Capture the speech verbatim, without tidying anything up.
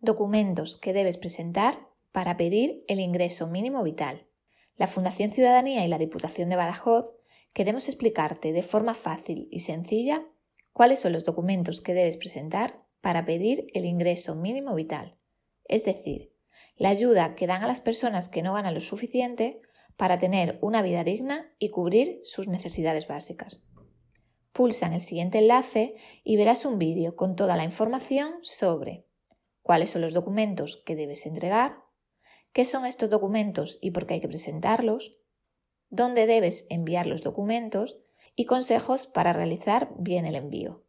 Documentos que debes presentar para pedir el ingreso mínimo vital. La Fundación Ciudadanía y la Diputación de Badajoz queremos explicarte de forma fácil y sencilla cuáles son los documentos que debes presentar para pedir el ingreso mínimo vital, es decir, la ayuda que dan a las personas que no ganan lo suficiente para tener una vida digna y cubrir sus necesidades básicas. Pulsa en el siguiente enlace y verás un vídeo con toda la información sobre cuáles son los documentos que debes entregar, qué son estos documentos y por qué hay que presentarlos, dónde debes enviar los documentos y consejos para realizar bien el envío.